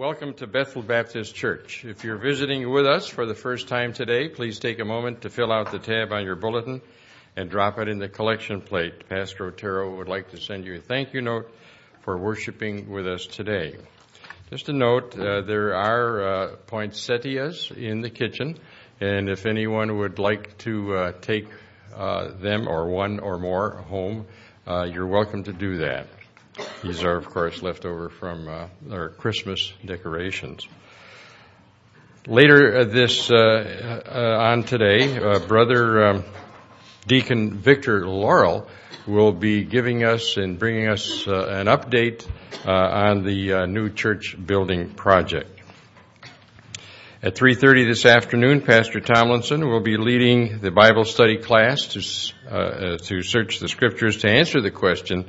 Welcome to Bethel Baptist Church. If you're visiting with us for the first time today, please take a moment to fill out the tab on your bulletin and drop it in the collection plate. Pastor Otero would like to send you a thank you note for worshiping with us today. Just a note, there are poinsettias in the kitchen, and if anyone would like to take them or one or more home, you're welcome to do that. These are, of course, left over from our Christmas decorations. Later on today, Brother Deacon Victor Laurel will be giving us and bringing us an update on the new church building project. At 3:30 this afternoon, Pastor Tomlinson will be leading the Bible study class to search the Scriptures to answer the question,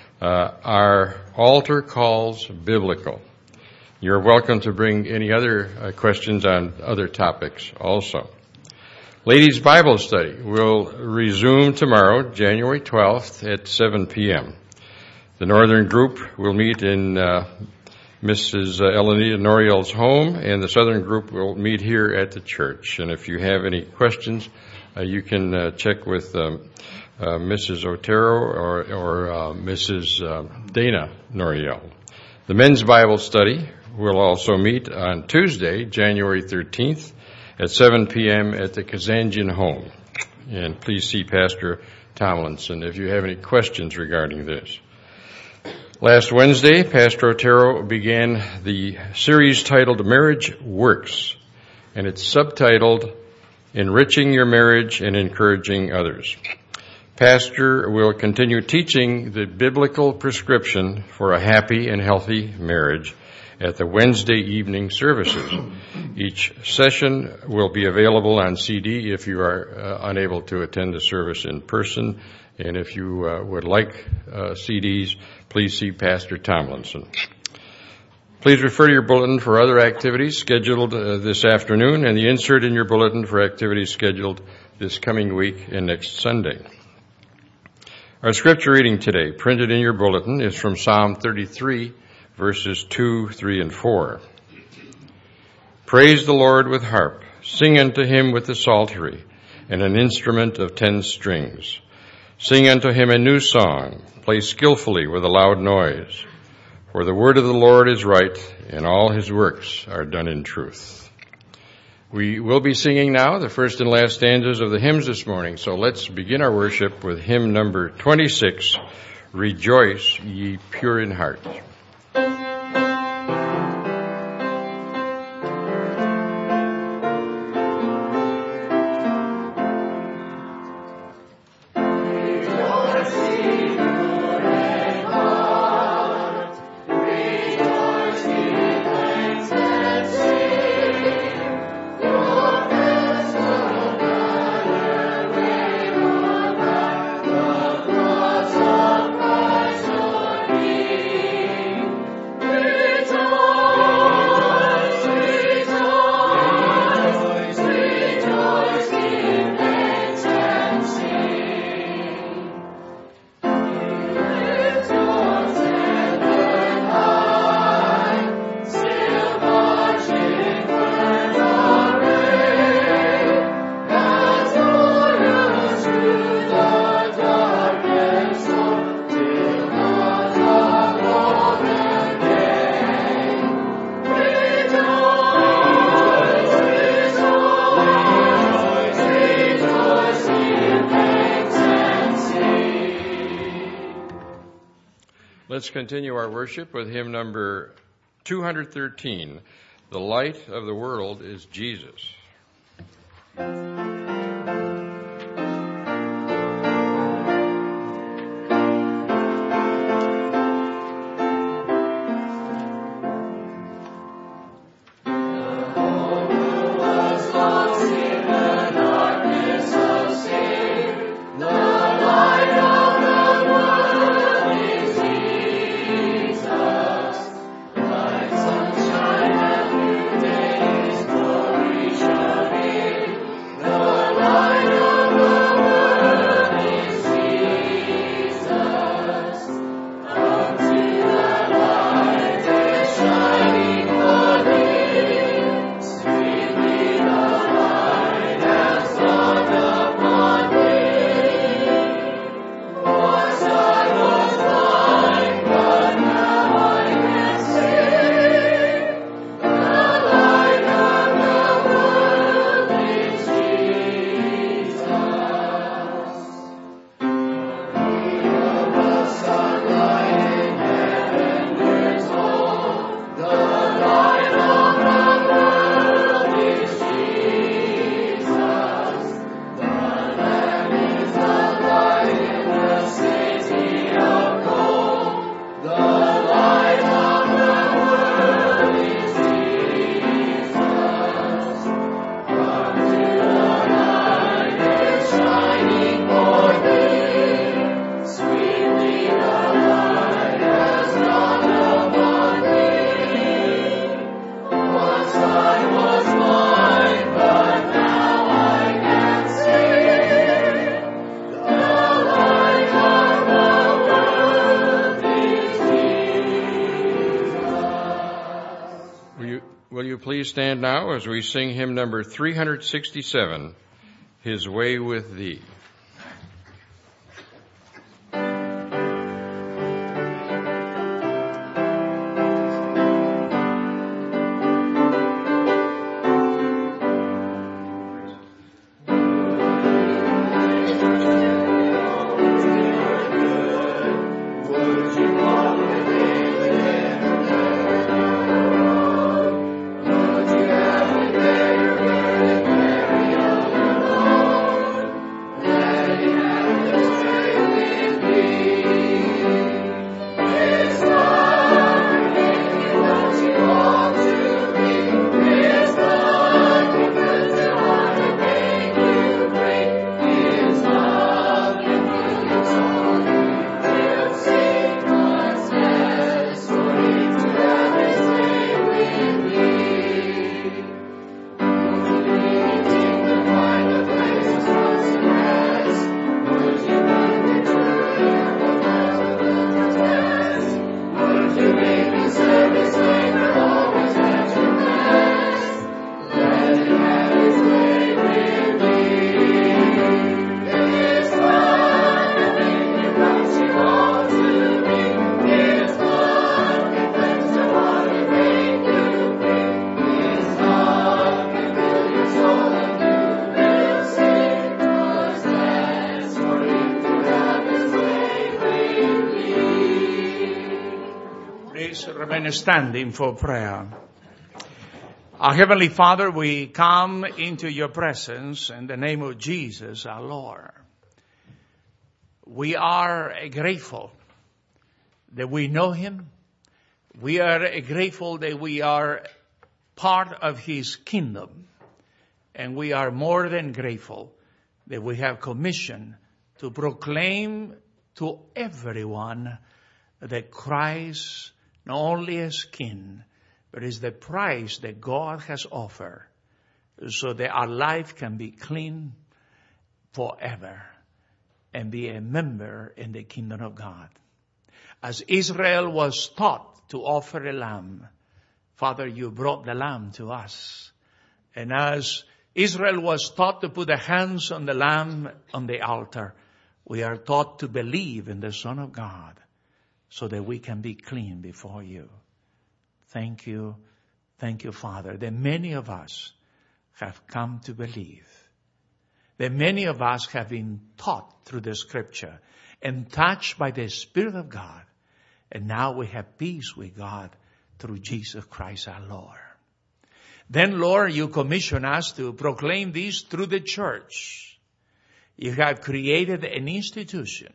are altar calls biblical? You're welcome to bring any other questions on other topics also. Ladies' Bible study will resume tomorrow, January 12th at 7 p.m. The Northern group will meet in Mrs. Elenita Noriel's home, and the Southern group will meet here at the church. And if you have any questions, you can check with Mrs. Otero or Mrs. Dana Noriel. The men's Bible study will also meet on Tuesday, January 13th at 7 p.m. at the Kazanjian home. And please see Pastor Tomlinson if you have any questions regarding this. Last Wednesday, Pastor Otero began the series titled Marriage Works, and it's subtitled Enriching Your Marriage and Encouraging Others. Pastor will continue teaching the biblical prescription for a happy and healthy marriage at the Wednesday evening services. Each session will be available on CD if you are unable to attend the service in person. And if you would like CDs, please see Pastor Tomlinson. Please refer to your bulletin for other activities scheduled this afternoon and the insert in your bulletin for activities scheduled this coming week and next Sunday. Our scripture reading today, printed in your bulletin, is from Psalm 33, verses 2, 3, and 4. Praise the Lord with harp. Sing unto him with the psaltery, and an instrument of 10 strings. Sing unto him a new song. Play skillfully with a loud noise. For the word of the Lord is right, and all his works are done in truth. We will be singing now the first and last stanzas of the hymns this morning, so let's begin our worship with hymn number 26, Rejoice, Ye Pure in Heart. Let's continue our worship with hymn number 213, The Light of the World is Jesus. No please stand now as we sing hymn number 367, His Way with Thee. Standing for prayer. Our Heavenly Father, we come into your presence in the name of Jesus, our Lord. We are grateful that we know him. We are grateful that we are part of his kingdom. And we are more than grateful that we have commission to proclaim to everyone that Christ not only is King, but is the price that God has offered so that our life can be clean forever and be a member in the kingdom of God. As Israel was taught to offer a lamb, Father, you brought the lamb to us. And as Israel was taught to put the hands on the lamb on the altar, we are taught to believe in the Son of God, so that we can be clean before you. Thank you, Father, that many of us have come to believe. That many of us have been taught through the Scripture and touched by the Spirit of God. And now we have peace with God through Jesus Christ our Lord. Then, Lord, you commission us to proclaim this through the church. You have created an institution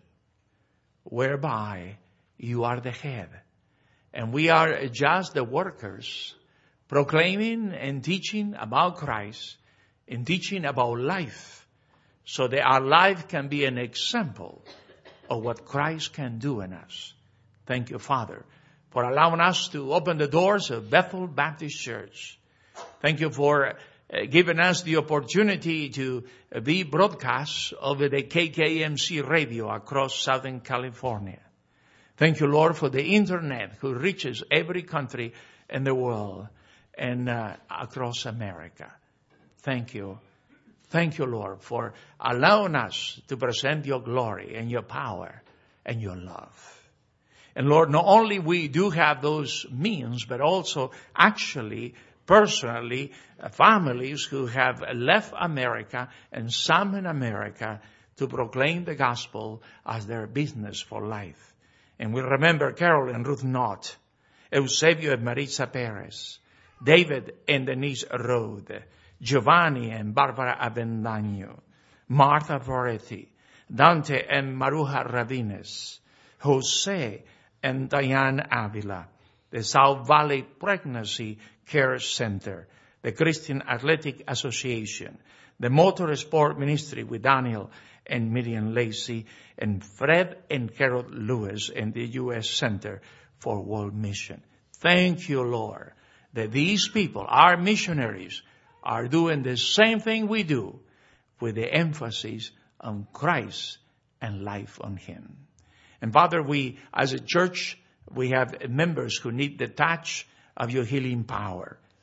whereby you are the head. And we are just the workers, proclaiming and teaching about Christ and teaching about life, so that our life can be an example of what Christ can do in us. Thank you, Father, for allowing us to open the doors of Bethel Baptist Church. Thank you for giving us the opportunity to be broadcast over the KKMC radio across Southern California. Thank you, Lord, for the internet who reaches every country in the world and across America. Thank you. Thank you, Lord, for allowing us to present your glory and your power and your love. And Lord, not only we do have those means, but also actually, personally, families who have left America and some in America to proclaim the gospel as their business for life. And we remember Carol and Ruth Knott, Eusebio and Maritza Perez, David and Denise Rode, Giovanni and Barbara Avendaño, Martha Voretti, Dante and Maruja Ravines, Jose and Diane Avila, the South Valley Pregnancy Care Center, the Christian Athletic Association, the Motorsport Ministry with Daniel and Miriam Lacey, and Fred and Carol Lewis in the U.S. Center for World Mission. Thank you, Lord, that these people, our missionaries, are doing the same thing we do with the emphasis on Christ and life on Him. And Father, we, as a church, we have members who need the touch of your healing power.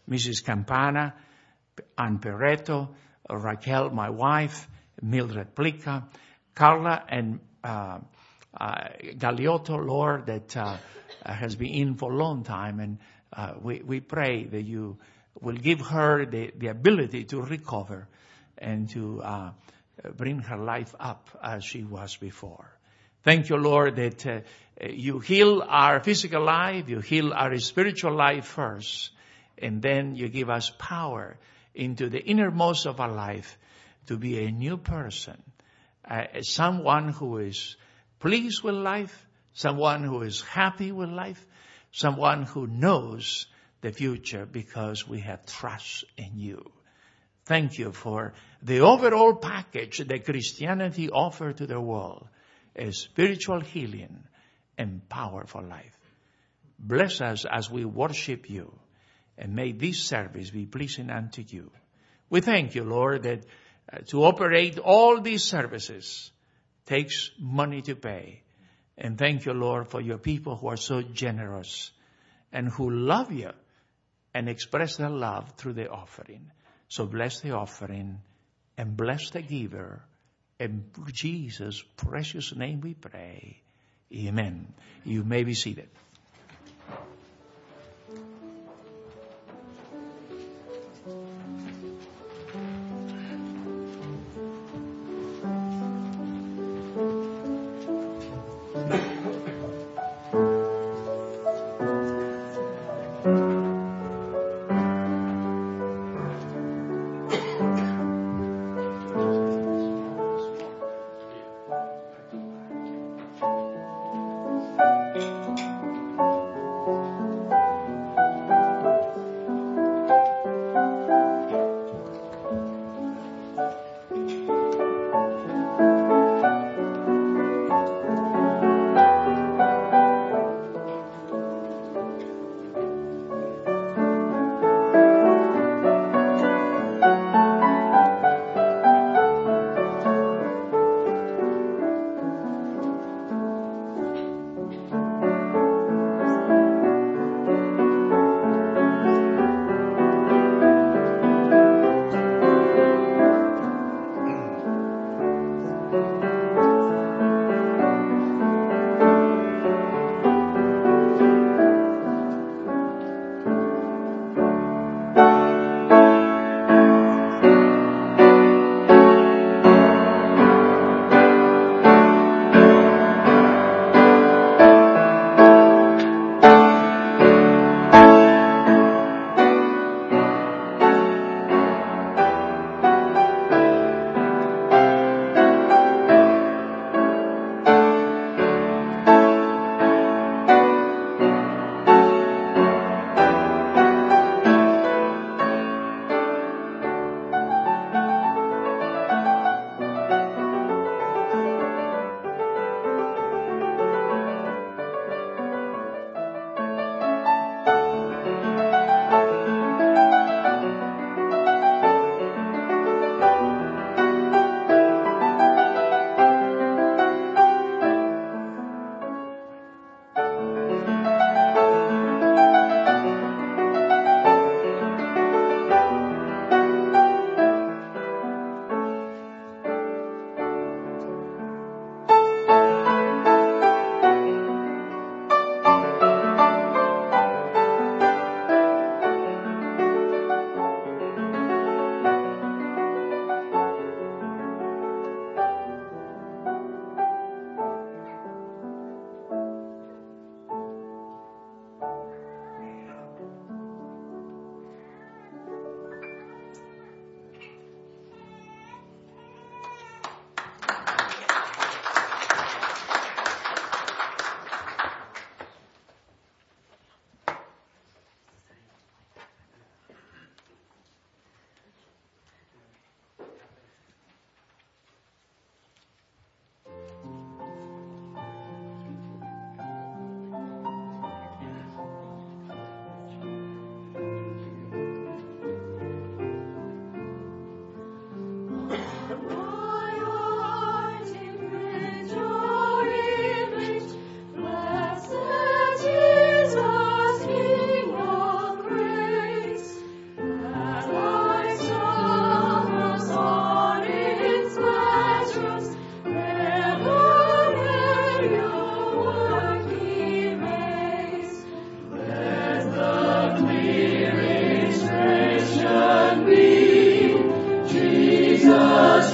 Mrs. Campana, Ann Perretto, Raquel, my wife, Mildred Plica, Carla and Galiotto, Lord, that has been in for a long time. And we pray that you will give her the ability to recover and to bring her life up as she was before. Thank you, Lord, that you heal our physical life, you heal our spiritual life first, and then you give us power into the innermost of our life to be a new person, someone who is pleased with life, someone who is happy with life, someone who knows the future because we have trust in you. Thank you for the overall package that Christianity offers to the world, a spiritual healing and power for life. Bless us as we worship you, and may this service be pleasing unto you. We thank you, Lord, that to operate all these services takes money to pay. And thank you, Lord, for your people who are so generous and who love you and express their love through the offering. So bless the offering and bless the giver. In Jesus' precious name we pray. Amen. You may be seated.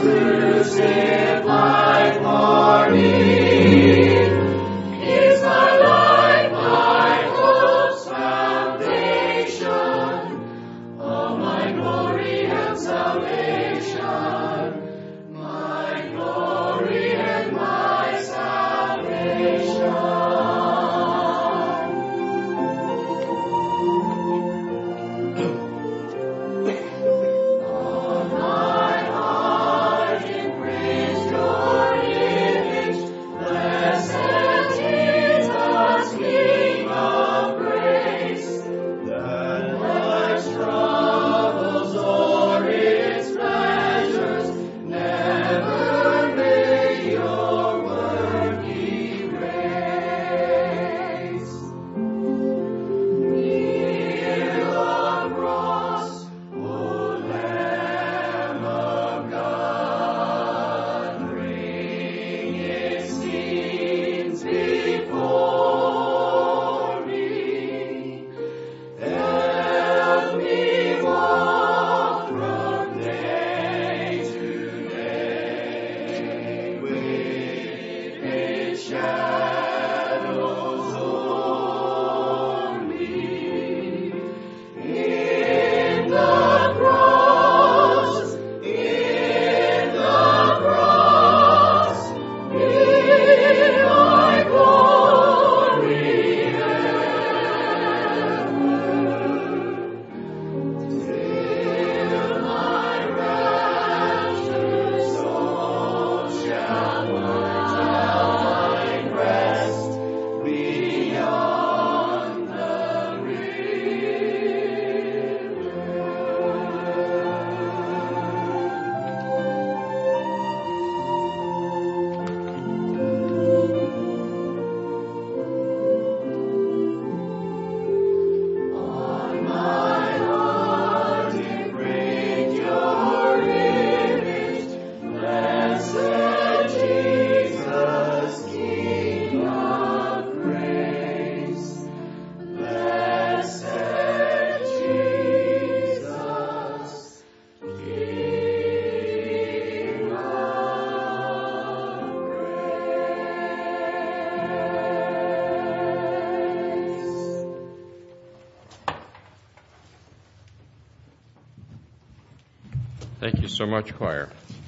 Thank you so much, choir.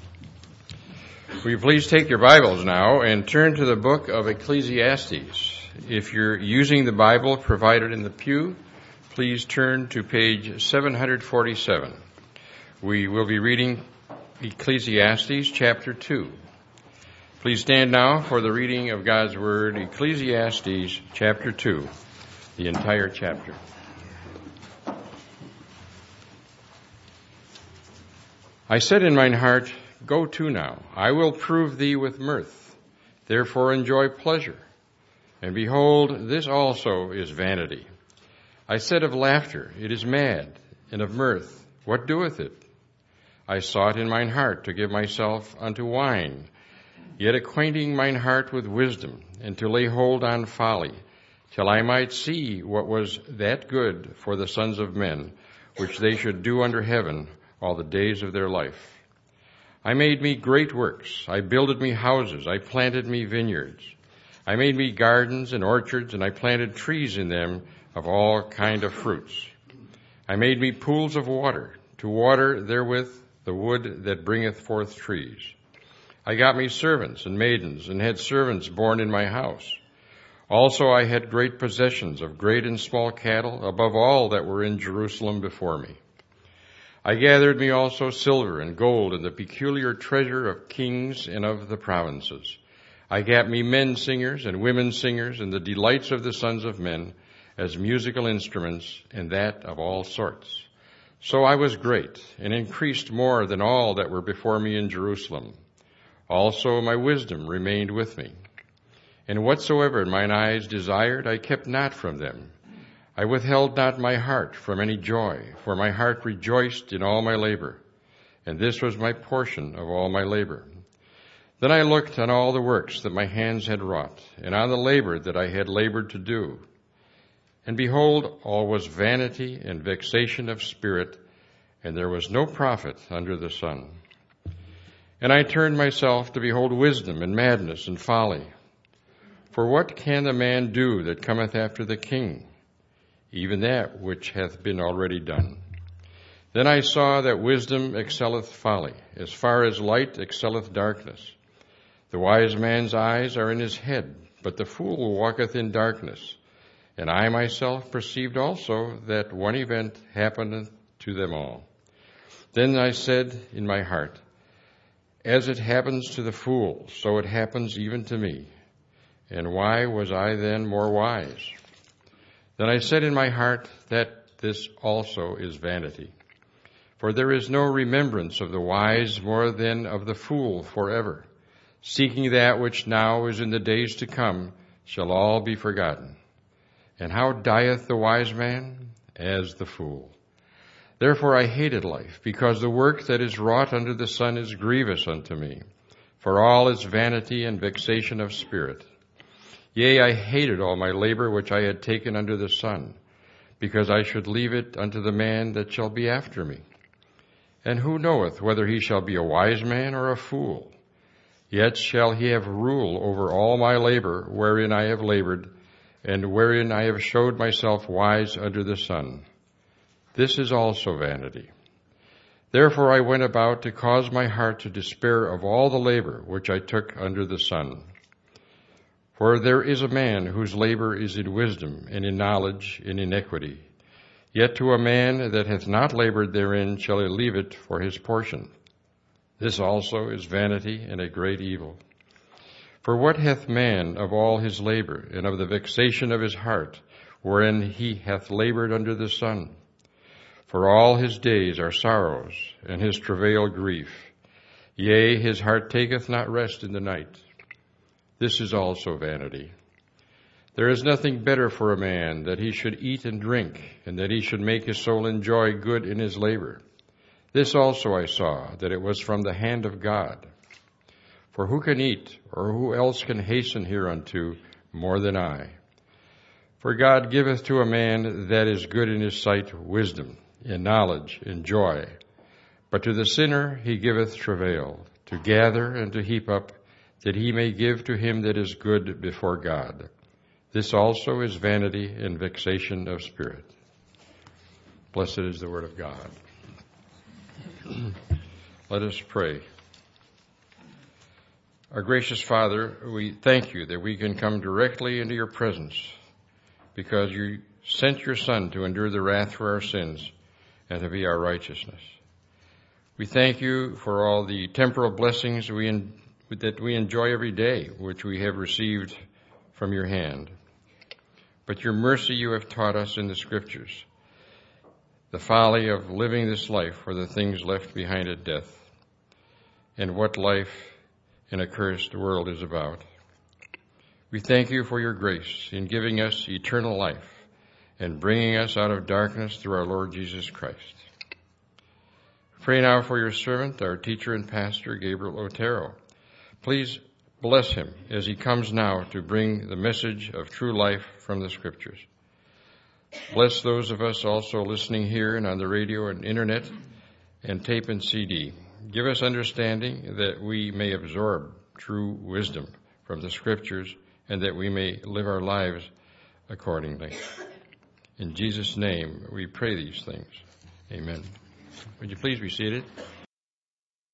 Will you please take your Bibles now and turn to the book of Ecclesiastes. If you're using the Bible provided in the pew, please turn to page 747. We will be reading Ecclesiastes chapter 2. Please stand now for the reading of God's Word, Ecclesiastes chapter 2, the entire chapter. I said in mine heart, Go to now, I will prove thee with mirth. Therefore enjoy pleasure. And behold, this also is vanity. I said of laughter, It is mad, and of mirth, what doeth it? I sought in mine heart to give myself unto wine, yet acquainting mine heart with wisdom, and to lay hold on folly, till I might see what was that good for the sons of men, which they should do under heaven all the days of their life. I made me great works. I builded me houses. I planted me vineyards. I made me gardens and orchards, and I planted trees in them of all kind of fruits. I made me pools of water, to water therewith the wood that bringeth forth trees. I got me servants and maidens, and had servants born in my house. Also I had great possessions of great and small cattle, above all that were in Jerusalem before me. I gathered me also silver and gold, and the peculiar treasure of kings and of the provinces. I gat me men singers and women singers, and the delights of the sons of men, as musical instruments, and that of all sorts. So I was great, and increased more than all that were before me in Jerusalem. Also my wisdom remained with me. And whatsoever mine eyes desired, I kept not from them. I withheld not my heart from any joy, for my heart rejoiced in all my labor, and this was my portion of all my labor. Then I looked on all the works that my hands had wrought, and on the labor that I had labored to do. And behold, all was vanity and vexation of spirit, and there was no profit under the sun. And I turned myself to behold wisdom and madness and folly. For what can the man do that cometh after the king? Even that which hath been already done. Then I saw that wisdom excelleth folly, as far as light excelleth darkness. The wise man's eyes are in his head, but the fool walketh in darkness. And I myself perceived also that one event happeneth to them all. Then I said in my heart, as it happens to the fool, so it happens even to me. And why was I then more wise? Then I said in my heart that this also is vanity. For there is no remembrance of the wise more than of the fool forever. Seeking that which now is in the days to come shall all be forgotten. And how dieth the wise man? As the fool. Therefore I hated life, because the work that is wrought under the sun is grievous unto me. For all is vanity and vexation of spirit. Yea, I hated all my labor which I had taken under the sun, because I should leave it unto the man that shall be after me. And who knoweth whether he shall be a wise man or a fool? Yet shall he have rule over all my labor wherein I have labored, and wherein I have showed myself wise under the sun. This is also vanity. Therefore I went about to cause my heart to despair of all the labor which I took under the sun. For there is a man whose labor is in wisdom, and in knowledge, and in equity. Yet to a man that hath not labored therein shall he leave it for his portion. This also is vanity and a great evil. For what hath man of all his labor, and of the vexation of his heart, wherein he hath labored under the sun? For all his days are sorrows, and his travail grief. Yea, his heart taketh not rest in the night. This is also vanity. There is nothing better for a man that he should eat and drink, and that he should make his soul enjoy good in his labor. This also I saw, that it was from the hand of God. For who can eat, or who else can hasten hereunto more than I? For God giveth to a man that is good in his sight wisdom, and knowledge, and joy. But to the sinner he giveth travail, to gather and to heap up, that he may give to him that is good before God. This also is vanity and vexation of spirit. Blessed is the word of God. Let us pray. Our gracious Father, we thank you that we can come directly into your presence because you sent your Son to endure the wrath for our sins and to be our righteousness. We thank you for all the temporal blessings that we enjoy every day, which we have received from your hand. But your mercy you have taught us in the Scriptures, the folly of living this life for the things left behind at death, and what life in a cursed world is about. We thank you for your grace in giving us eternal life and bringing us out of darkness through our Lord Jesus Christ. Pray now for your servant, our teacher and pastor, Gabriel Otero. Please bless him as he comes now to bring the message of true life from the Scriptures. Bless those of us also listening here and on the radio and internet and tape and CD. Give us understanding that we may absorb true wisdom from the Scriptures and that we may live our lives accordingly. In Jesus' name, we pray these things. Amen. Would you please be seated?